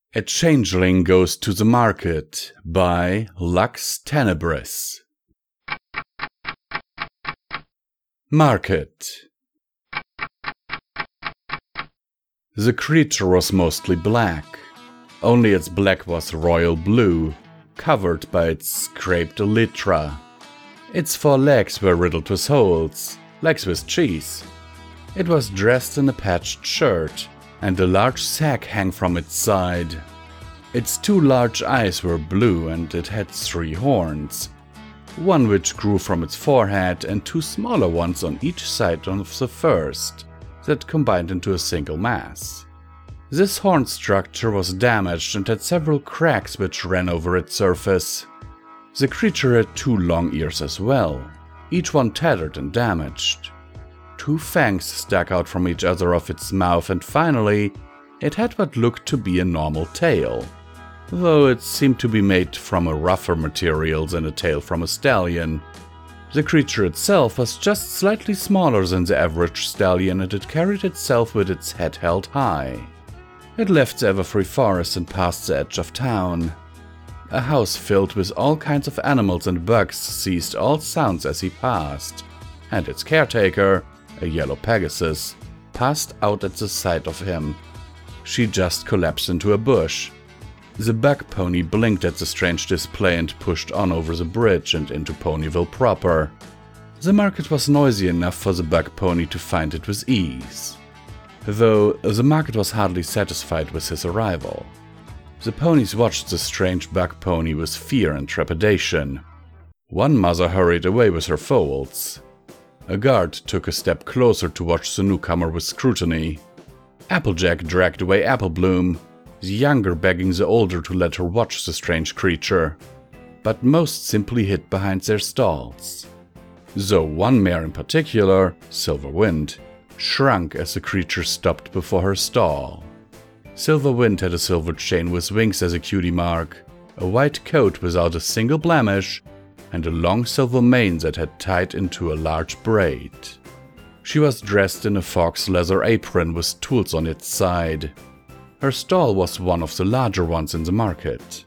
A Changeling Goes to the Market by Lux Tenebris. Market. The creature was mostly black, only its black was royal blue, covered by its scraped elytra. Its 4 legs were riddled with holes, like Swiss cheese. It was dressed in a patched shirt, and a large sack hung from its side. Its 2 large eyes were blue and it had 3 horns, one which grew from its forehead and 2 smaller ones on each side of the first, that combined into a single mass. This horn structure was damaged and had several cracks which ran over its surface. The creature had 2 long ears as well, each one tattered and damaged. 2 fangs stuck out from each other of its mouth, and finally, it had what looked to be a normal tail, though it seemed to be made from a rougher material than a tail from a stallion. The creature itself was just slightly smaller than the average stallion, and it carried itself with its head held high. It left the Everfree Forest and passed the edge of town. A house filled with all kinds of animals and bugs ceased all sounds as he passed, and its caretaker, a yellow Pegasus, passed out at the sight of him. She just collapsed into a bush. The bug pony blinked at the strange display and pushed on over the bridge and into Ponyville proper. The market was noisy enough for the bug pony to find it with ease, though the market was hardly satisfied with his arrival. The ponies watched the strange bug pony with fear and trepidation. One mother hurried away with her foals. A guard took a step closer to watch the newcomer with scrutiny. Applejack dragged away Applebloom, the younger begging the older to let her watch the strange creature, but most simply hid behind their stalls. Though one mare in particular, Silverwind, shrunk as the creature stopped before her stall. Silverwind had a silver chain with wings as a cutie mark, a white coat without a single blemish, and a long silver mane that had tied into a large braid. She was dressed in a fox leather apron with tools on its side. Her stall was one of the larger ones in the market.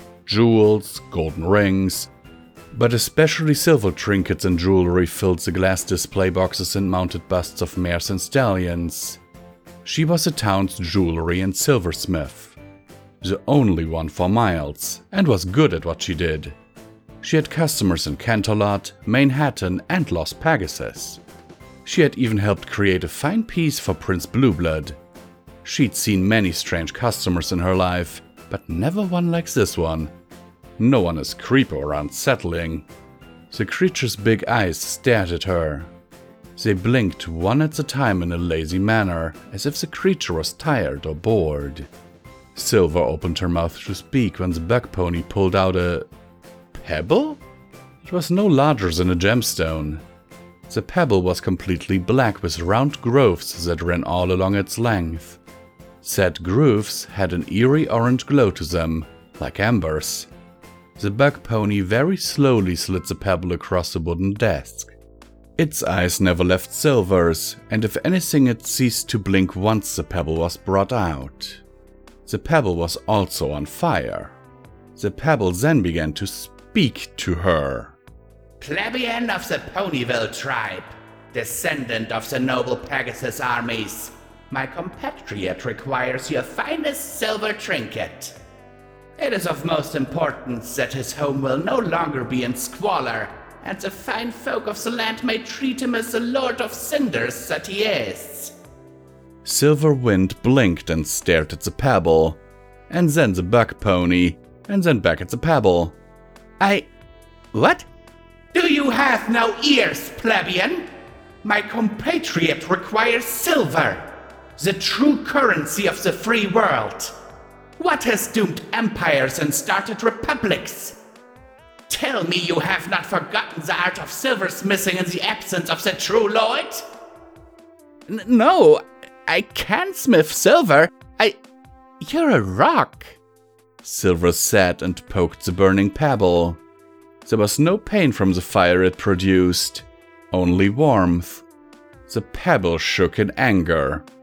Jewels, golden rings, but especially silver trinkets and jewelry filled the glass display boxes and mounted busts of mares and stallions. She was the town's jewelry and silversmith, the only one for miles, and was good at what she did. She had customers in Canterlot, Manhattan, and Los Pegasus. She had even helped create a fine piece for Prince Blueblood. She'd seen many strange customers in her life, but never one like this one. No one as creepy or unsettling. The creature's big eyes stared at her. They blinked one at a time in a lazy manner, as if the creature was tired or bored. Silver opened her mouth to speak when the bug pony pulled out a pebble? It was no larger than a gemstone. The pebble was completely black with round grooves that ran all along its length. Said grooves had an eerie orange glow to them, like embers. The bug pony very slowly slid the pebble across the wooden desk. Its eyes never left Silver's, and if anything it ceased to blink once the pebble was brought out. The pebble was also on fire. The pebble then began to speak to her. Plebeian of the Ponyville tribe, descendant of the noble Pegasus armies, my compatriot requires your finest silver trinket. It is of most importance that his home will no longer be in squalor, and the fine folk of the land may treat him as the Lord of Cinders that he is. Silverwind blinked and stared at the pebble, and then the bug pony, and then back at the pebble. What? Do you have no ears, plebeian? My compatriot requires silver, the true currency of the free world. What has doomed empires and started republics? Tell me you have not forgotten the art of silversmithing in the absence of the true lord? No, I can't smith silver. You're a rock. Silver said and poked the burning pebble. There was no pain from the fire it produced, only warmth. The pebble shook in anger.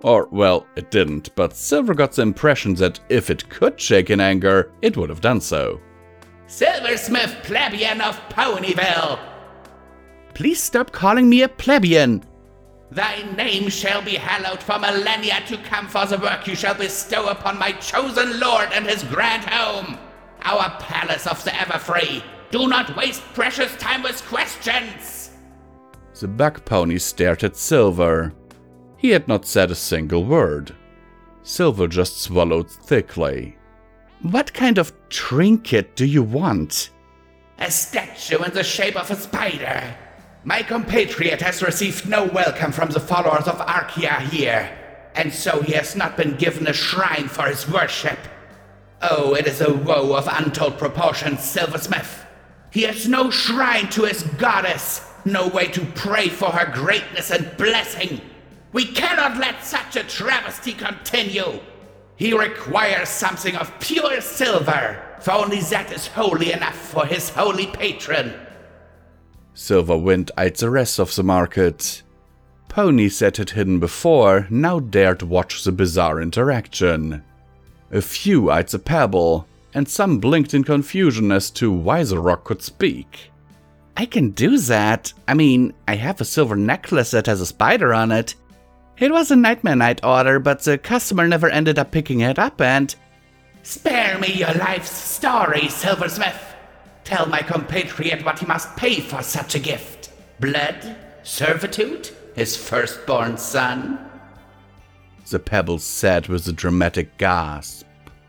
Or, well, it didn't, but Silver got the impression that if it could shake in anger, it would have done so. Silversmith Plebeian of Ponyville! Please stop calling me a plebeian! Thy name shall be hallowed for millennia to come for the work you shall bestow upon my chosen lord and his grand home, our palace of the Everfree. Do not waste precious time with questions! The Buck Pony stared at Silver. He had not said a single word. Silver just swallowed thickly. What kind of trinket do you want? A statue in the shape of a spider. My compatriot has received no welcome from the followers of Archaea here, and so he has not been given a shrine for his worship. Oh, it is a woe of untold proportions, Silversmith. He has no shrine to his goddess, no way to pray for her greatness and blessing. We cannot let such a travesty continue. He requires something of pure silver, for only that is holy enough for his holy patron. Silverwind eyed the rest of the market. Ponies that had hidden before now dared watch the bizarre interaction. A few eyed the pebble, and some blinked in confusion as to why the rock could speak. I can do that. I mean, I have a silver necklace that has a spider on it. It was a Nightmare Night order, but the customer never ended up picking it up and... Spare me your life's story, Silversmith. Tell my compatriot what he must pay for such a gift. Blood? Servitude? His firstborn son? The pebble said with a dramatic gasp.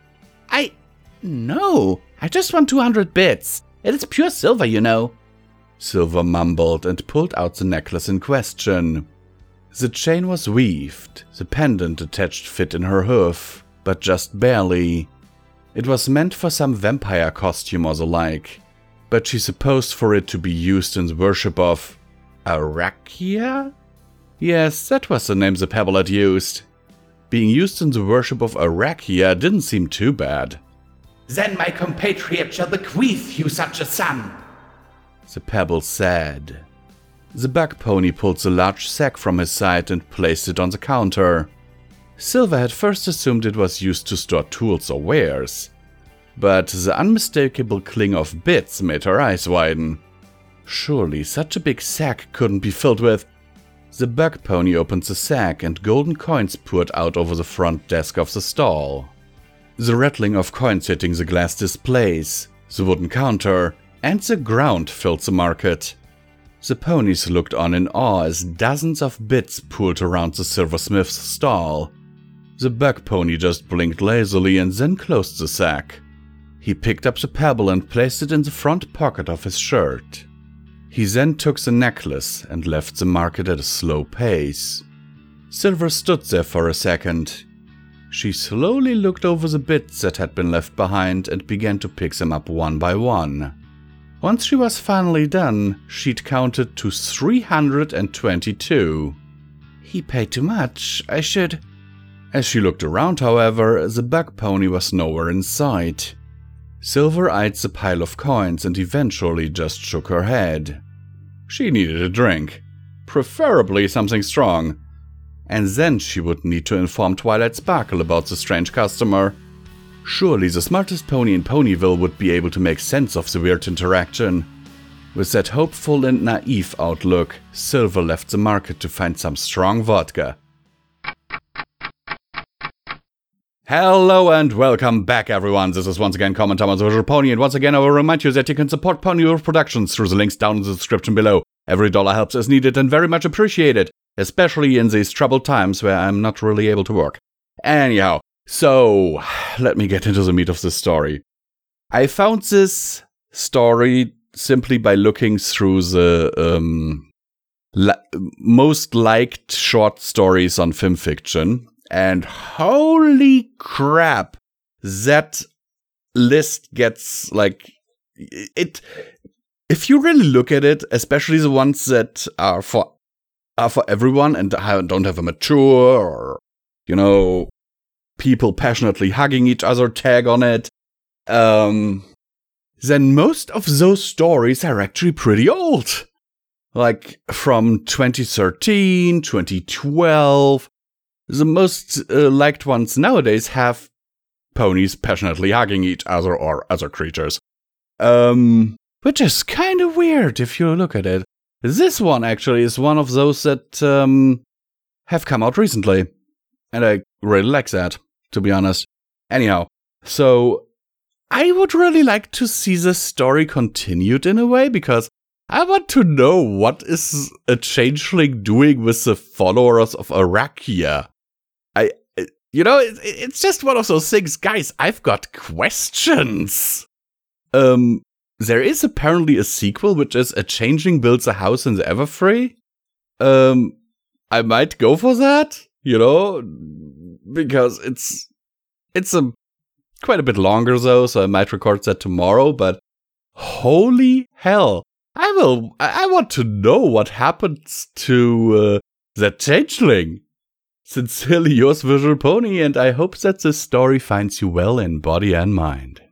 No, I just want 200 bits. It is pure silver, you know. Silver mumbled and pulled out the necklace in question. The chain was weaved, the pendant attached fit in her hoof, but just barely. It was meant for some vampire costume or the like, but she supposed for it to be used in the worship of... Archaea? Yes, that was the name the pebble had used. Being used in the worship of Archaea didn't seem too bad. Then my compatriot shall bequeath you such a sum, the pebble said. The Buck Pony pulled the large sack from his side and placed it on the counter. Silver had first assumed it was used to store tools or wares, but the unmistakable cling of bits made her eyes widen. Surely such a big sack couldn't be filled with... The Buck Pony opened the sack and golden coins poured out over the front desk of the stall. The rattling of coins hitting the glass displays, the wooden counter, and the ground filled the market. The ponies looked on in awe as dozens of bits pooled around the silversmith's stall. The Buck Pony just blinked lazily and then closed the sack. He picked up the pebble and placed it in the front pocket of his shirt. He then took the necklace and left the market at a slow pace. Silver stood there for a second. She slowly looked over the bits that had been left behind and began to pick them up one by one. Once she was finally done, she'd counted to 322. He paid too much, I should... As she looked around, however, the Buck Pony was nowhere in sight. Silver eyed the pile of coins and eventually just shook her head. She needed a drink, preferably something strong. And then she would need to inform Twilight Sparkle about the strange customer. Surely the smartest pony in Ponyville would be able to make sense of the weird interaction. With that hopeful and naive outlook, Silver left the market to find some strong vodka. Hello and welcome back, everyone. This is once again Common Thomas Visual Pony, and once again I will remind you that you can support Ponyville Productions through the links down in the description below. Every dollar helps as needed and very much appreciated, especially in these troubled times where I'm not really able to work. Anyhow, so let me get into the meat of this story. I found this story simply by looking through the most liked short stories on FimFiction. And holy crap, that list gets, like, it. If you really look at it, especially the ones that are for everyone and don't have a mature or, you know, people passionately hugging each other tag on it, then most of those stories are actually pretty old. Like from 2013, 2012. the most liked ones nowadays have ponies passionately hugging each other or other creatures. Which is kind of weird if you look at it. This one actually is one of those that have come out recently. And I really like that, to be honest. Anyhow, so I would really like to see the story continued in a way, because I want to know what is a changeling doing with the followers of Arakia. It's just one of those things, guys, I've got questions. There is apparently a sequel, which is A Changeling Builds a House in the Everfree. I might go for that, because it's quite a bit longer though, so I might record that tomorrow, but holy hell. I want to know what happens to that changeling. Sincerely yours, Visual Pony, and I hope that this story finds you well in body and mind.